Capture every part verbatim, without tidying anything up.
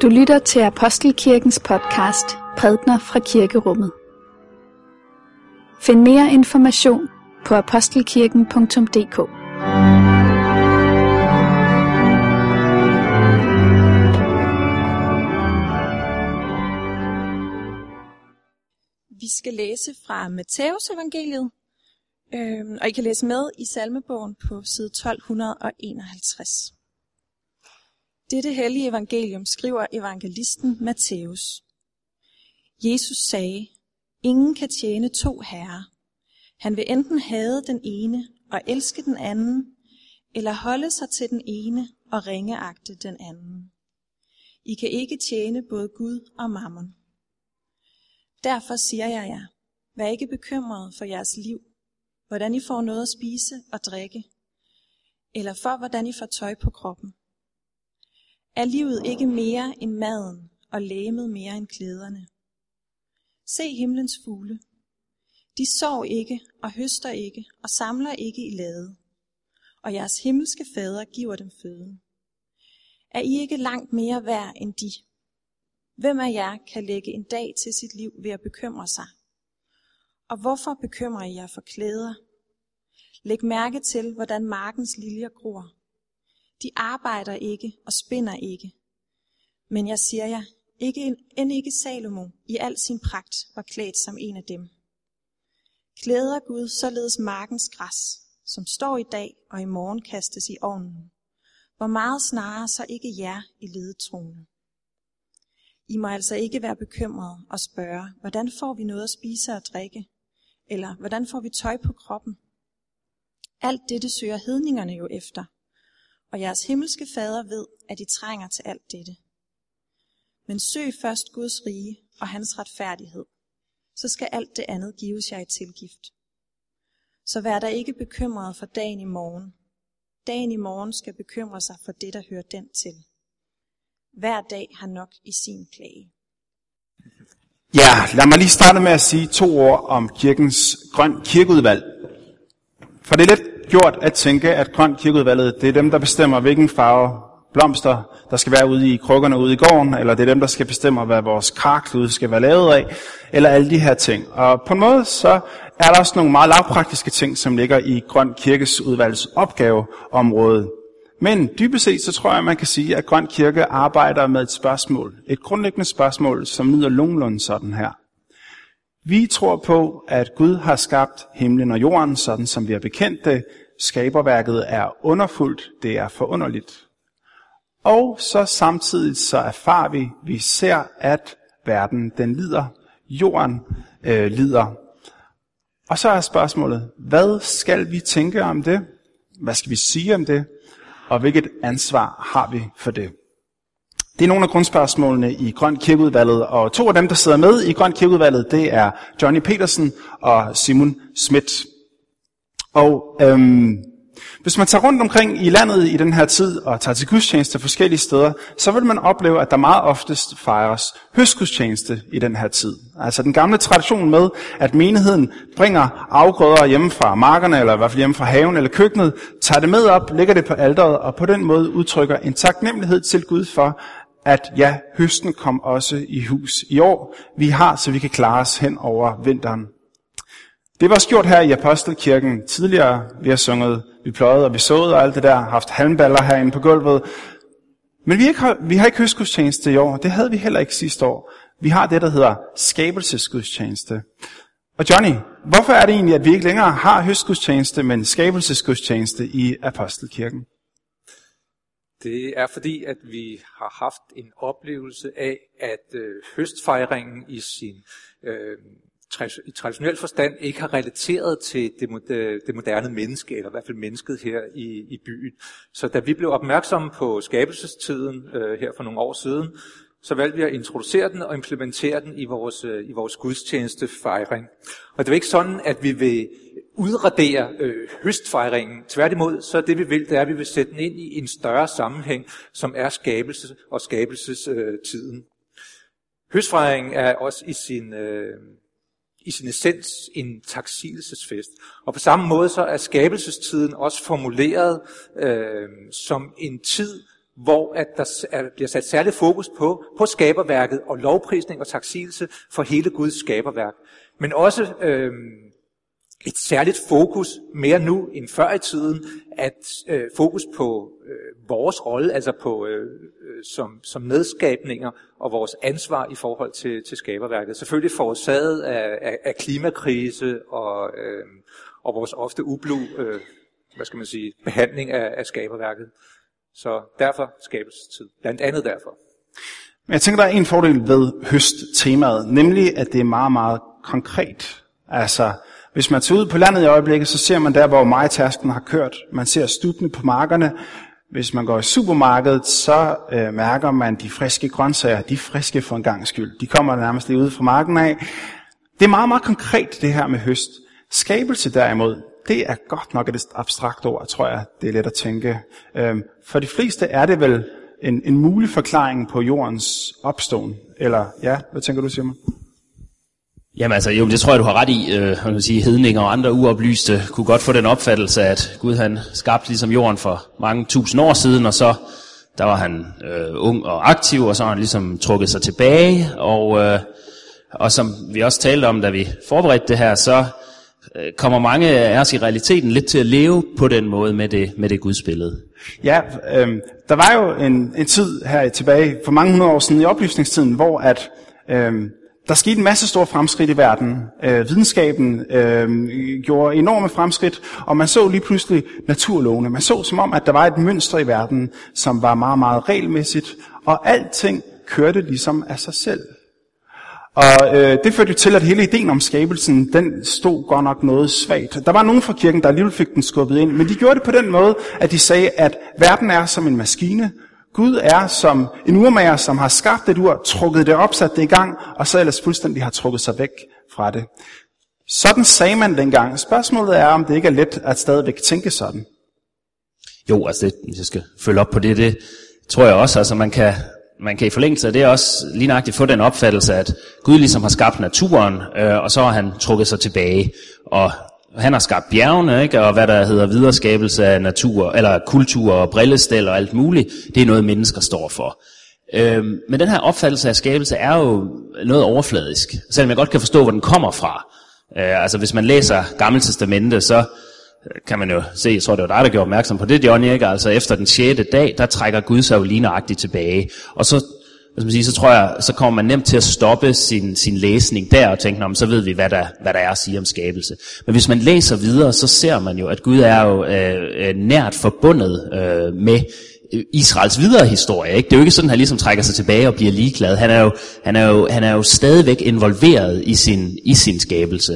Du lytter til Apostelkirkens podcast Prædner fra Kirkerummet. Find mere information på apostelkirken punktum d k. Vi skal læse fra Matthæus evangeliet, øhm, og I kan læse med i salmebogen på side tolv enoghalvtreds. Dette hellige evangelium skriver evangelisten Matthæus. Jesus sagde, ingen kan tjene to herrer. Han vil enten hade den ene og elske den anden, eller holde sig til den ene og ringeagte den anden. I kan ikke tjene både Gud og mammon. Derfor siger jeg jer, vær ikke bekymret for jeres liv, hvordan I får noget at spise og drikke, eller for hvordan I får tøj på kroppen. Er livet ikke mere end maden, og legemet mere end klæderne? Se himlens fugle. De sår ikke og høster ikke og samler ikke i lade, og jeres himmelske fader giver dem føden. Er I ikke langt mere værd end de? Hvem af jer kan lægge en dag til sit liv ved at bekymre sig? Og hvorfor bekymrer I jer for klæder? Læg mærke til, hvordan markens liljer gror. De arbejder ikke og spinder ikke. Men jeg siger jer, ikke, end ikke Salomo i al sin pragt var klædt som en af dem. Klæder Gud således markens græs, som står i dag og i morgen kastes i ovnen. Hvor meget snarere så ikke jer i ledetroende. I må altså ikke være bekymrede og spørge, hvordan får vi noget at spise og drikke? Eller hvordan får vi tøj på kroppen? Alt dette søger hedningerne jo efter. Og jeres himmelske fader ved, at I trænger til alt dette. Men søg først Guds rige og hans retfærdighed, så skal alt det andet gives jer i tilgift. Så vær der ikke bekymret for dagen i morgen. Dagen i morgen skal bekymre sig for det, der hører den til. Hver dag har nok i sin klage. Ja, lad mig lige starte med at sige to ord om kirkens grøn kirkeudvalg. For det er lidt gjort at tænke, at grøn kirkeudvalget, det er dem, der bestemmer, hvilken farve blomster, der skal være ude i krukkerne ude i gården, eller det er dem, der skal bestemme, hvad vores karklude skal være lavet af, eller alle de her ting. Og på en måde, så er der også nogle meget lavpraktiske ting, som ligger i grøn kirkeudvalgets opgaveområde. Men dybest set, så tror jeg, man kan sige, at Grøn Kirke arbejder med et spørgsmål. Et grundlæggende spørgsmål, som lyder nogenlunde sådan her. Vi tror på, at Gud har skabt himlen og jorden, sådan som vi har bekendt det. Skaberværket er underfuldt, det er forunderligt. Og så samtidig så erfarer vi, vi ser, at verden den lider, jorden øh, lider. Og så er spørgsmålet, hvad skal vi tænke om det? Hvad skal vi sige om det? Og hvilket ansvar har vi for det? Det er nogle af grundspørgsmålene i Grøn Kirkeudvalget, og to af dem, der sidder med i Grøn Kirkeudvalget, det er Johnny Petersen og Simon Schmidt. Og øhm, hvis man tager rundt omkring i landet i den her tid og tager til gudstjeneste forskellige steder, så vil man opleve, at der meget oftest fejres høstgudstjeneste i den her tid. Altså den gamle tradition med, at menigheden bringer afgrøder hjemme fra markerne, eller i hvert fald hjemme fra haven eller køkkenet, tager det med op, lægger det på alteret, og på den måde udtrykker en taknemmelighed til Gud for, at ja, høsten kom også i hus i år. Vi har, så vi kan klare os hen over vinteren. Det var også gjort her i Apostelkirken tidligere. Vi har sunget, vi pløjede og vi såede og alt det der, haft halmballer herinde på gulvet. Men vi, ikke har, vi har ikke høstgudstjeneste i år. Det havde vi heller ikke sidste år. Vi har det, der hedder skabelsesgudstjeneste. Og Johnny, hvorfor er det egentlig, at vi ikke længere har høstgudstjeneste, men skabelsesgudstjeneste i Apostelkirken? Det er fordi, at vi har haft en oplevelse af, at øh, høstfejringen i sin øh, i traditionel forstand ikke har relateret til det, det moderne menneske, eller i hvert fald mennesket her i, i byen. Så da vi blev opmærksomme på skabelsestiden øh, her for nogle år siden, så valgte vi at introducere den og implementere den i vores, øh, i vores gudstjenestefejring. Og det er ikke sådan, at vi vil udradere øh, høstfejringen. Tværtimod, så det vi vil, det er, at vi vil sætte den ind i en større sammenhæng, som er skabelse og skabelsestiden. Øh, Høstfejringen er også i sin... Øh, i sin essens en taksigelsesfest. Og på samme måde så er skabelsestiden også formuleret øh, som en tid, hvor at der er, bliver sat særlig fokus på, på skaberværket og lovprisning og taksigelse for hele Guds skaberværk. Men også øh, et særligt fokus, mere nu end før i tiden, at øh, fokus på øh, vores rolle, altså på øh, som, som medskabninger og vores ansvar i forhold til, til skaberværket. Selvfølgelig forårsaget af, af, af klimakrise og, øh, og vores ofte ublu, øh, hvad skal man sige, behandling af, af skaberværket. Så derfor skabelsestid. Blandt andet derfor. Men jeg tænker, der er en fordel ved høsttemaet, nemlig at det er meget, meget konkret. Altså, hvis man tager ud på landet i øjeblikket, så ser man der, hvor majtærsken har kørt. Man ser stubbene på markerne. Hvis man går i supermarkedet, så øh, mærker man de friske grøntsager. De er friske for en gang skyld. De kommer nærmest lige ude fra marken af. Det er meget, meget konkret, det her med høst. Skabelse derimod, det er godt nok et abstrakt ord, tror jeg, det er let at tænke. Øhm, for de fleste er det vel en, en mulig forklaring på jordens opståen. Eller ja, hvad tænker du, Simon? Jamen altså, jo, det tror jeg, du har ret i. Øh, jeg vil sige, hedninger og andre uoplyste kunne godt få den opfattelse, at Gud han skabte ligesom jorden for mange tusind år siden, og så der var han øh, ung og aktiv, og så har han ligesom trukket sig tilbage. Og, øh, og som vi også talte om, da vi forberedte det her, så øh, kommer mange af os i realiteten lidt til at leve på den måde med det, med det gudsbillede. Ja, øh, der var jo en, en tid her tilbage, for mange hundrede år siden i oplysningstiden, hvor at øh, der skete en masse store fremskridt i verden. Øh, videnskaben øh, gjorde enorme fremskridt, og man så lige pludselig naturlovene. Man så som om, at der var et mønster i verden, som var meget, meget regelmæssigt, og alting kørte ligesom af sig selv. Og øh, det førte jo til, at hele ideen om skabelsen, den stod godt nok noget svagt. Der var nogen fra kirken, der alligevel fik den skubbet ind, men de gjorde det på den måde, at de sagde, at verden er som en maskine. Gud er som en urmager, som har skabt et ur, trukket det op, sat det i gang, og så ellers fuldstændig har trukket sig væk fra det. Sådan sagde man dengang. Spørgsmålet er, om det ikke er let at stadigvæk tænke sådan. Jo, altså det, hvis jeg skal følge op på det, det tror jeg også, altså man kan, man kan i forlængelse af det også lige nøjagtigt få den opfattelse, at Gud ligesom har skabt naturen, øh, og så har han trukket sig tilbage, og han har skabt bjergene, ikke? Og hvad der hedder videreskabelse af natur, eller kultur og brillestel og alt muligt, det er noget, mennesker står for. Øhm, men den her opfattelse af skabelse er jo noget overfladisk, selvom jeg godt kan forstå, hvor den kommer fra. Øh, altså hvis man læser Gamle Testamente, så kan man jo se, jeg tror det var dig, der gjorde opmærksom på det, Johnny, ikke? Altså efter den sjette dag, der trækker Gud sig jo lige nøjagtigt tilbage. Og så, hvad skal man sige, så tror jeg, så kommer man nemt til at stoppe sin, sin læsning der og tænke, så ved vi, hvad der, hvad der er at sige om skabelse. Men hvis man læser videre, så ser man jo, at Gud er jo øh, nært forbundet øh, med Israels videre historie. Ikke? Det er jo ikke sådan, at han ligesom trækker sig tilbage og bliver ligeglad. Han er jo, han er jo, han er jo stadigvæk involveret i sin, i sin skabelse.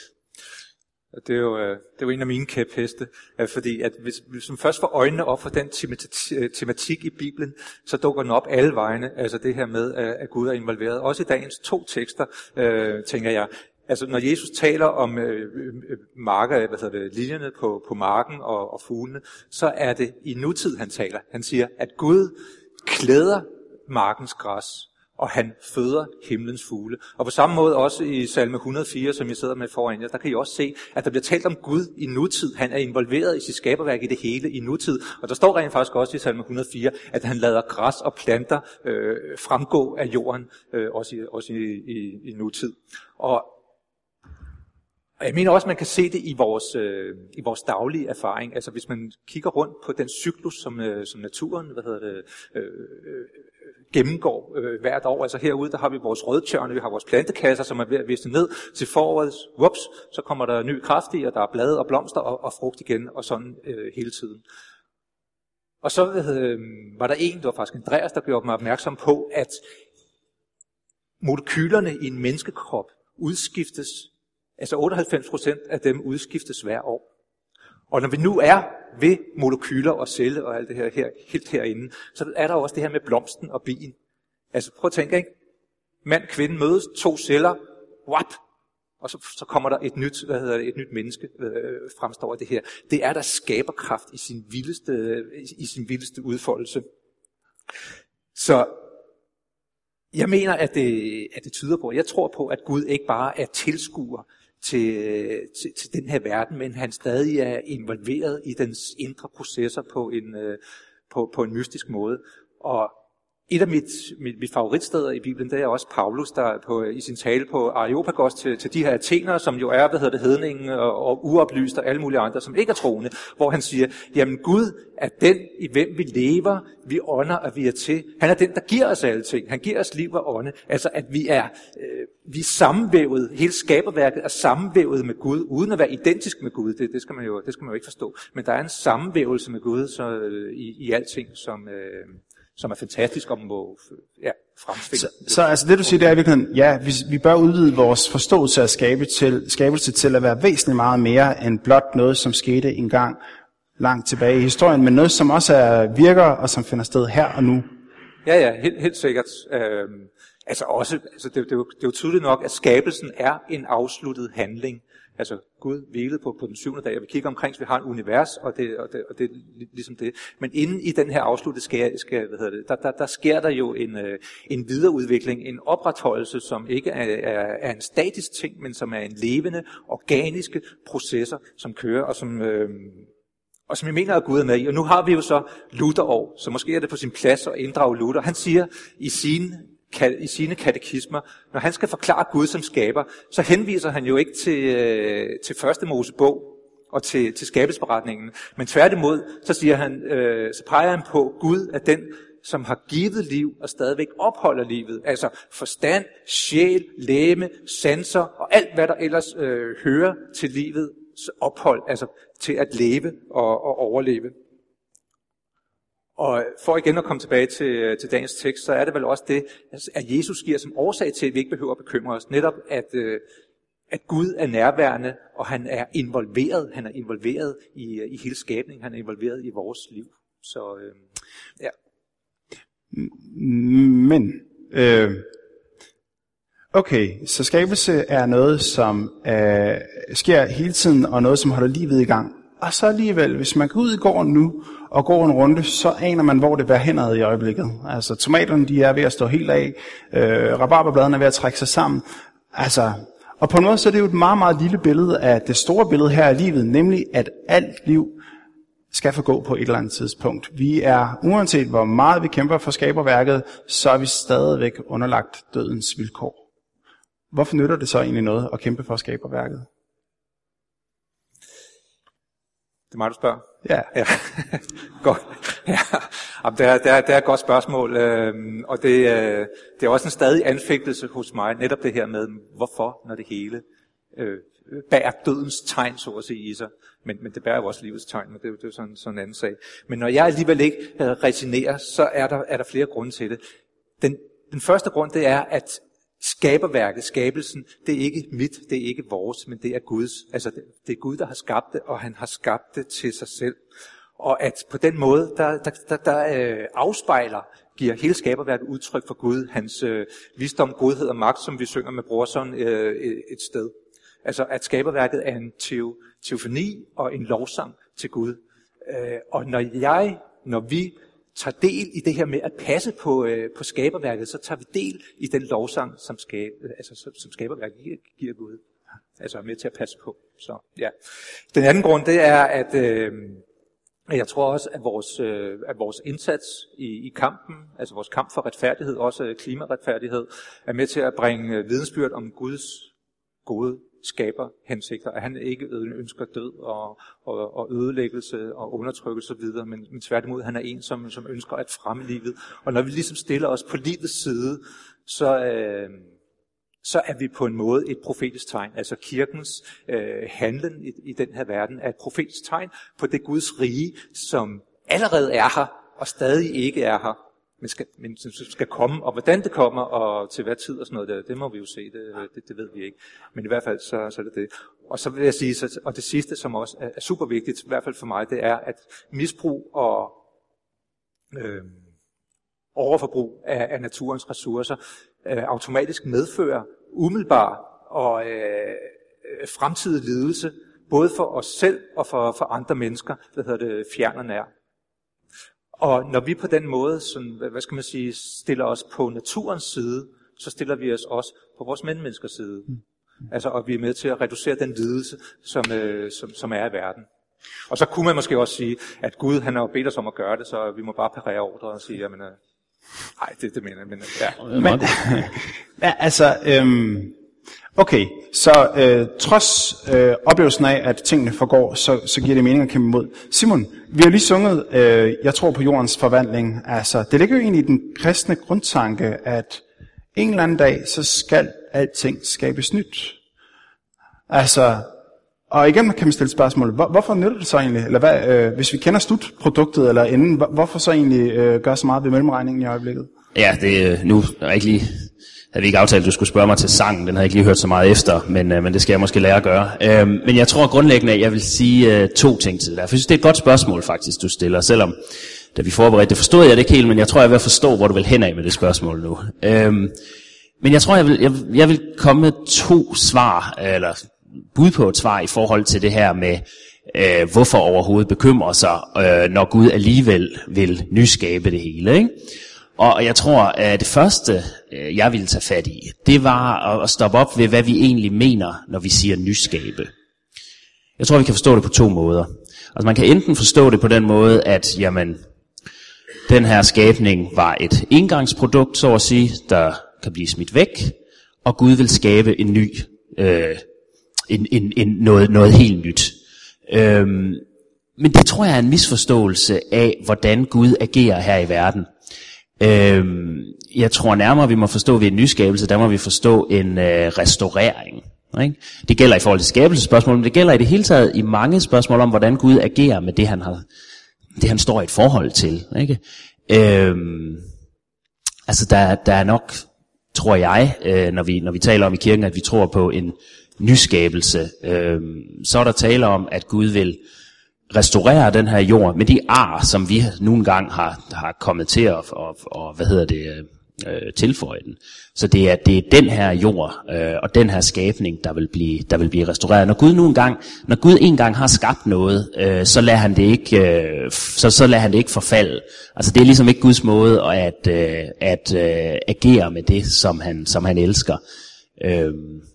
Det er, jo, det er jo en af mine kæpheste, fordi at hvis, hvis man først får øjnene op for den tematik i Bibelen, så dukker den op alle vegne, altså det her med, at Gud er involveret. Også i dagens to tekster, øh, tænker jeg. Altså når Jesus taler om øh, marker, hvad hedder det, linjerne på, på marken og, og fuglene, så er det i nutid, han taler. Han siger, at Gud klæder markens græs, og han føder himlens fugle. Og på samme måde også i salme et hundrede og fire, som jeg sidder med foran jer, der kan I også se, at der bliver talt om Gud i nutid. Han er involveret i sit skaberværk i det hele i nutid. Og der står rent faktisk også i salme et hundrede og fire, at han lader græs og planter øh, fremgå af jorden, øh, også, i, også i, i, i nutid. Og Og jeg mener også, at man kan se det i vores, øh, i vores daglige erfaring. Altså hvis man kigger rundt på den cyklus, som, øh, som naturen hvad hedder det, øh, øh, gennemgår øh, hvert år. Altså herude, der har vi vores rødtjørne, vi har vores plantekasser, som er ved at viste ned til foråret. Whoops, så kommer der ny kraft i, og der er blade og blomster og, og frugt igen, og sådan øh, hele tiden. Og så øh, var der en, det var faktisk Andreas, der gjorde mig opmærksom på, at molekylerne i en menneskekrop udskiftes. Altså otteoghalvfems procent af dem udskiftes hver år. Og når vi nu er ved molekyler og celle og alt det her, her helt herinde, så er der også det her med blomsten og bien. Altså prøv at tænke, ikke? Mand og kvinde mødes, to celler, wap, og så, så kommer der et nyt, hvad hedder det, et nyt menneske øh, fremstår af det her. Det er der skaberkraft i sin vildeste, i sin vildeste udfoldelse. Så jeg mener, at det, at det tyder på, jeg tror på, at Gud ikke bare er tilskuer til, til, til den her verden, men han stadig er involveret i dens indre processer på en, på, på en mystisk måde. Og et af mit, mit, mit favoritsteder i Bibelen, det er også Paulus, der på, i sin tale på Areopagos til, til de her athenere, som jo er, hvad hedder det, hedningen og, og uoplyst og alle mulige andre, som ikke er troende, hvor han siger, jamen Gud er den, i hvem vi lever, vi ånder og vi er til. Han er den, der giver os alle ting. Han giver os liv og ånde. Altså at vi er, øh, vi er sammenvævet, hele skaberværket er sammenvævet med Gud, uden at være identisk med Gud. Det, det, skal, man jo, det skal man jo ikke forstå. Men der er en sammenvævelse med Gud så, øh, i, i alting, som... Øh, som er fantastisk om må ja, fremstille. Så, så altså det du siger, det er i virkeligheden, ja, vi, vi bør udvide vores forståelse af skabe til, skabelse til at være væsentligt meget mere end blot noget, som skete engang langt tilbage i historien, men noget, som også er, virker og som finder sted her og nu. Ja, ja, helt, helt sikkert. Øhm, altså også, altså det, det, er jo, det er jo tydeligt nok, at skabelsen er en afsluttet handling. Altså Gud hvilede på, på den syvende dag, og vi kigger omkring, så vi har en univers, og det, og det, og det er ligesom det. Men inden i den her afsluttede skal, skal hvad hedder det, der, der, der sker der jo en, en videreudvikling, en opretholdelse, som ikke er, er, er en statisk ting, men som er en levende, organiske processer, som kører, og som, øh, og som jeg mener, at Gud er med i. Og nu har vi jo så Luther-år, så måske er det på sin plads at inddrage Luther. Han siger i sine i sine katekismer, når han skal forklare Gud som skaber, så henviser han jo ikke til, øh, til første Mosebog og til, til skabelsesberetningen, men tværtimod, så siger han, øh, så peger han på, Gud er den, som har givet liv og stadigvæk opholder livet. Altså forstand, sjæl, legeme, sanser og alt, hvad der ellers øh, hører til livets ophold, altså til at leve og, og overleve. Og for igen at komme tilbage til, til dagens tekst, så er det vel også det, at Jesus giver som årsag til, at vi ikke behøver at bekymre os. Netop, at, at Gud er nærværende, og han er involveret. Han er involveret i, i hele skabningen. Han er involveret i vores liv. Så øh, ja. Men, øh, okay, så skabelse er noget, som øh, sker hele tiden, og noget, som holder livet i gang. Og så alligevel, hvis man går ud i gården nu, og går en runde, så aner man, hvor det bærer henad i øjeblikket. Altså, tomaterne, de er ved at stå helt af, øh, rabarberbladene er ved at trække sig sammen. Altså, og på en måde, så er det jo et meget, meget lille billede af det store billede her i livet, nemlig at alt liv skal forgå på et eller andet tidspunkt. Vi er, uanset hvor meget vi kæmper for skaberværket, så er vi stadigvæk underlagt dødens vilkår. Hvorfor nytter det så egentlig noget at kæmpe for skaberværket? Det er mig, du spørger? Ja. Ja. Godt. Ja. Det, er, det, er, det er et godt spørgsmål, øhm, og det, øh, det er også en stadig anfægtelse hos mig, netop det her med, hvorfor, når det hele øh, bærer dødens tegn, så at sige, i sig. Men, men det bærer jo også livets tegn, men det er jo, det er jo sådan, sådan en anden sag. Men når jeg alligevel ikke øh, resignerer, så er der, er der flere grunde til det. Den, den første grund, det er, at skaberværket, skabelsen, det er ikke mit, det er ikke vores, men det er Guds. Altså det, det er Gud, der har skabt det, og han har skabt det til sig selv. Og at på den måde, der, der, der, der øh, afspejler, giver hele skaberværket udtryk for Gud, hans øh, visdom, godhed og magt, som vi synger med Brorson øh, et sted. Altså at skaberværket er en teo, teofani og en lovsang til Gud. Øh, og når jeg, når vi tager del i det her med at passe på, øh, på skaberværket, så tager vi del i den lovsang, som, skab, altså, som, som skaberværket giver, giver Gud. Altså er med til at passe på. Så, ja. Den anden grund, det er, at øh, jeg tror også, at vores, øh, at vores indsats i, i kampen, altså vores kamp for retfærdighed, også klimaretfærdighed, er med til at bringe vidensbyrd om Guds gode skaber hensigter, at han ikke ønsker død og, og, og ødelæggelse og undertrykkelse videre, men, men tværtimod, han er en, som, som ønsker at fremme livet. Og når vi ligesom stiller os på livets side, så, øh, så er vi på en måde et profetisk tegn. Altså kirkens øh, handlen i, i den her verden er et profetisk tegn på det Guds rige, som allerede er her og stadig ikke er her, men skal, men skal komme, og hvordan det kommer, og til hvad tid og sådan noget, det, det må vi jo se, det, det, det ved vi ikke. Men i hvert fald, så, så er det det. Og så vil jeg sige, så, og det sidste, som også er, er super vigtigt, i hvert fald for mig, det er, at misbrug og øh, overforbrug af, af naturens ressourcer øh, automatisk medfører umiddelbar og øh, fremtidig lidelse, både for os selv og for, for andre mennesker, der hedder det fjern og nær. Og når vi på den måde, sådan, hvad skal man sige, stiller os på naturens side, så stiller vi os også på vores medmenneskers side. Mm. Altså, og vi er med til at reducere den lidelse, som, øh, som, som er i verden. Og så kunne man måske også sige, at Gud han har jo bedt os om at gøre det, så vi må bare parere ordre og sige, jamen, nej, det, det mener jeg, men ja. Men, ja, altså, øhm, okay, så øh, trods øh, oplevelsen af, at tingene forgår, så, så giver det mening at kæmpe imod. Simon, vi har lige sunget, øh, jeg tror på jordens forvandling. Altså, det ligger jo egentlig i den kristne grundtanke, at en eller anden dag, så skal alting skabes nyt. Altså, og igen kan man stille spørgsmål, hvor, hvorfor nytter det så egentlig? Eller hvad, øh, hvis vi kender slutproduktet eller inden, hvor, hvorfor så egentlig øh, gøre så meget ved mellemregningen i øjeblikket? Ja, det nu er ikke lige, havde vi ikke aftalt, at du skulle spørge mig til sangen, den havde jeg ikke lige hørt så meget efter, men, øh, men det skal jeg måske lære at gøre. Øh, men jeg tror grundlæggende, at jeg vil sige øh, to ting til det der. For jeg synes, det er et godt spørgsmål faktisk, du stiller, selvom da vi forberedte det, forstod jeg det ikke helt, men jeg tror, jeg er ved at forstå, hvor du vil hen af med det spørgsmål nu. Øh, men jeg tror, jeg vil, jeg, jeg vil komme med to svar, eller bud på et svar i forhold til det her med, øh, hvorfor overhovedet bekymre sig, øh, når Gud alligevel vil nyskabe det hele, ikke? Og jeg tror, at det første, øh, jeg ville tage fat i, det var at stoppe op ved, hvad vi egentlig mener, når vi siger nyskabe. Jeg tror, vi kan forstå det på to måder. Altså man kan enten forstå det på den måde, at jamen, den her skabning var et engangsprodukt, så at sige, der kan blive smidt væk, og Gud vil skabe en ny øh, En, en, en, noget, noget helt nyt. Øhm, men det tror jeg er en misforståelse af, hvordan Gud agerer her i verden. Øhm, jeg tror nærmere, vi må forstå ved en nyskabelse, der må vi forstå en øh, restaurering. Ikke? Det gælder i forhold til skabelsesspørgsmål, men det gælder i det hele taget i mange spørgsmål om, hvordan Gud agerer med det, han har, det han står i et forhold til. Ikke? Øhm, altså der, der er nok, tror jeg, øh, når, vi, når vi taler om i kirken, at vi tror på en nyskabelse, øh, så er der tale om, at Gud vil restaurere den her jord med de ar, som vi nogle gange har, har kommet til at og, og, hvad hedder det, øh, tilføje den. Så det er, det er den her jord øh, og den her skabning, der vil blive, der vil blive restaureret. Når Gud nogle gang, når Gud en gang har skabt noget, øh, så lader han det ikke, øh, så, så lader han det ikke forfalde. Altså det er ligesom ikke Guds måde at, øh, at øh, agere med det, som han, som han elsker. Øh,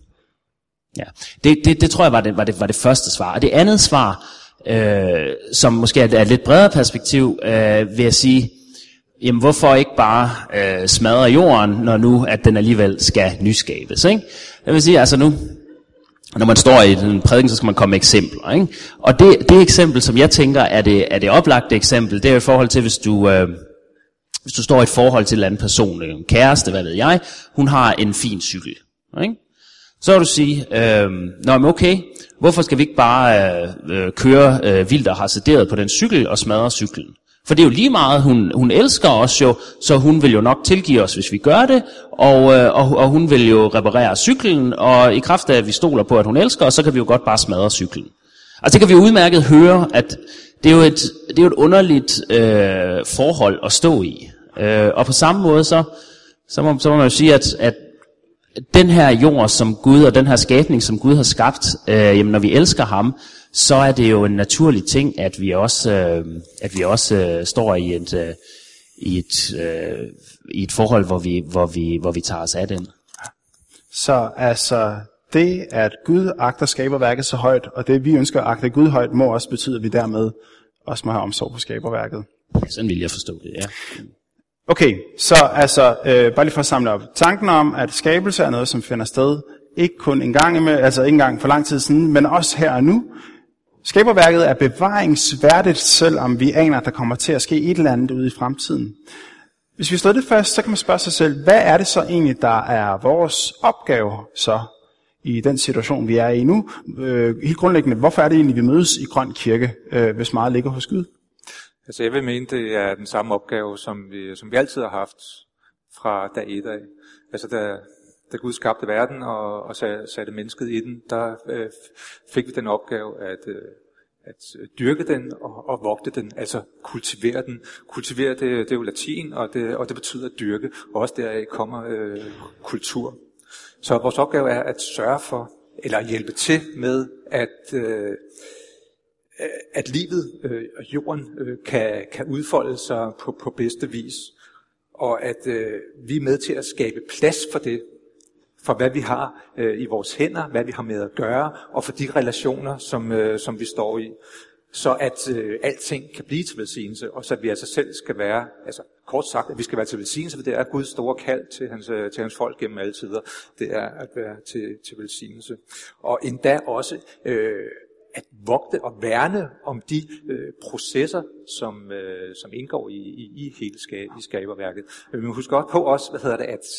Ja, det, det, det tror jeg var det, var, det, var det første svar. Og det andet svar, øh, som måske er et lidt bredere perspektiv, øh, vil jeg sige, jamen hvorfor ikke bare øh, smadre jorden, når nu at den alligevel skal nyskabes, ikke? Jeg vil sige, altså nu, når man står i en prædiken, så skal man komme med eksempler, ikke? Og det, det eksempel, som jeg tænker er det, er det oplagte eksempel, det er i forhold til, hvis du, øh, hvis du står i et forhold til en anden person, en kæreste, hvad ved jeg, hun har en fin cykel, ikke? Så vil du sige, øh, nå, men okay, hvorfor skal vi ikke bare øh, køre øh, vildt og hasarderet på den cykel og smadre cyklen? For det er jo lige meget, hun, hun elsker os jo, så hun vil jo nok tilgive os, hvis vi gør det, og, øh, og, og hun vil jo reparere cyklen, og i kraft af, at vi stoler på, at hun elsker os, så kan vi jo godt bare smadre cyklen. Altså det kan vi jo udmærket høre, at det er jo et, det er jo et underligt øh, forhold at stå i. Øh, og på samme måde, så, så, må, så må man jo sige, at, at den her jord, som Gud, og den her skabning, som Gud har skabt, øh, jamen når vi elsker ham, så er det jo en naturlig ting, at vi også, øh, at vi også øh, står i et, øh, i, et, øh, i et forhold, hvor vi, hvor, vi, hvor vi tager os af den. Så altså, det at Gud agter skaberværket så højt, og det vi ønsker at agte Gud højt, må også betyde, at vi dermed også må have omsorg for skaberværket. Sådan vil jeg forstå det, ja. Okay, så altså, øh, bare lige for at samle op. Tanken om, at skabelse er noget, som finder sted, ikke kun en gang, med, altså ikke engang for lang tid siden, men også her og nu. Skaberværket er bevaringsværdigt, selvom vi aner, at der kommer til at ske et eller andet ude i fremtiden. Hvis vi slår det først, så kan man spørge sig selv, hvad er det så egentlig, der er vores opgave så i den situation, vi er i nu? Øh, helt grundlæggende, hvorfor er det egentlig, vi mødes i Grøn Kirke, øh, hvis meget ligger hos Gud? Altså jeg vil mene, det er den samme opgave, som vi, som vi altid har haft fra dag et af. Altså da, da Gud skabte verden og, og satte mennesket i den, der øh, fik vi den opgave at, øh, at dyrke den og, og vogte den, altså kultivere den. Kultivere, det, det er jo latin, og det, og det betyder at dyrke, og også deraf kommer øh, kultur. Så vores opgave er at sørge for, eller hjælpe til med, at øh, at livet øh, og jorden øh, kan, kan udfolde sig på, på bedste vis, og at øh, vi er med til at skabe plads for det, for hvad vi har øh, i vores hænder, hvad vi har med at gøre, og for de relationer, som, øh, som vi står i. så at øh, alting kan blive til velsignelse, og så at vi altså selv skal være, altså kort sagt, at vi skal være til velsignelse, for det er Guds store kald til hans, til hans folk gennem alle tider, det er at være til, til velsignelse. Og endda også øh, at vogte og værne om de øh, processer, som, øh, som indgår i, i, i hele skab, i skaberværket. Vi må huske godt på også, hvad hedder det, at,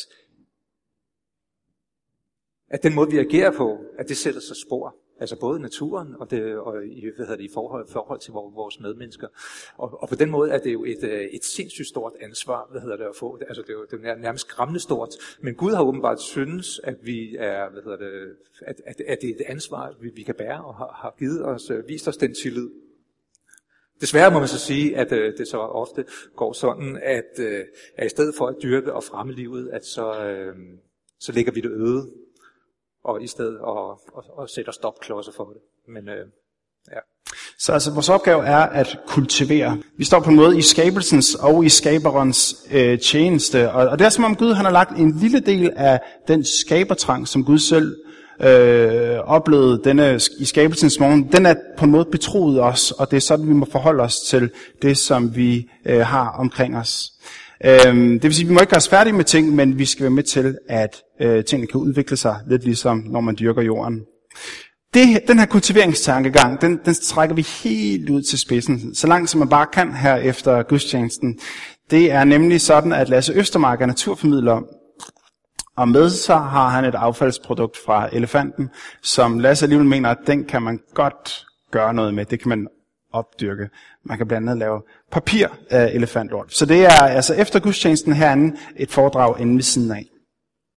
at den måde, vi agerer på, at det sætter sig spor. Altså både i naturen og, det, og i, hvad hedder det, i forhold, forhold til vores medmennesker. Og, og på den måde er det jo et, et sindssygt stort ansvar, hvad hedder det, at få. Altså det er jo det er nærmest skræmmende stort. Men Gud har åbenbart synes, at vi er, hvad hedder det, at, at, at det er et ansvar, vi, vi kan bære, og har, har givet os, vist os den tillid. Desværre må man så sige, at øh, det så ofte går sådan, at, øh, at i stedet for at dyrke og fremme livet, at så, øh, så lægger vi det øde. Og i stedet og, og, og sætter stopklodser for det. Men øh, ja. Så altså, vores opgave er at kultivere. Vi står på en måde i skabelsens og i skaberens øh, tjeneste. Og, og det er som om Gud han har lagt en lille del af den skabertrang, som Gud selv øh, oplevede denne, i skabelsens morgen. Den er på en måde betroet os, og det er sådan, vi må forholde os til det, som vi øh, har omkring os. Det vil sige, at vi må ikke gøre os færdige med ting, men vi skal være med til, at øh, tingene kan udvikle sig lidt ligesom, når man dyrker jorden. Det, den her kultiveringstankegang, den, den trækker vi helt ud til spidsen, så langt som man bare kan her efter gudstjenesten. Det er nemlig sådan, at Lasse Østermark er naturformidler, og med så har han et affaldsprodukt fra elefanten, som Lasse alligevel mener, at den kan man godt gøre noget med. Det kan man opdyrke. Man kan blandt andet lave papir af elefantlort. Så det er altså efter gudstjenesten herinde et foredrag inde ved siden af.